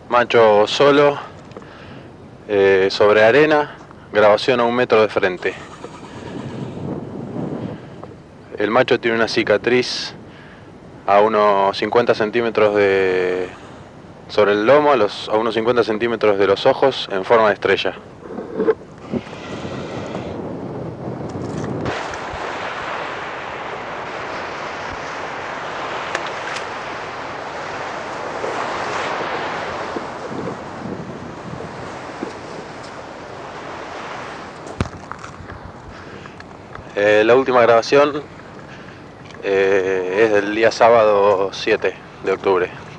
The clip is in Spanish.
Macho solo, sobre arena, grabación a 1 metro de frente. El macho tiene una cicatriz a unos 50 centímetros sobre el lomo, a unos 50 centímetros de los ojos, en forma de estrella. La última grabación es del día sábado 7 de octubre.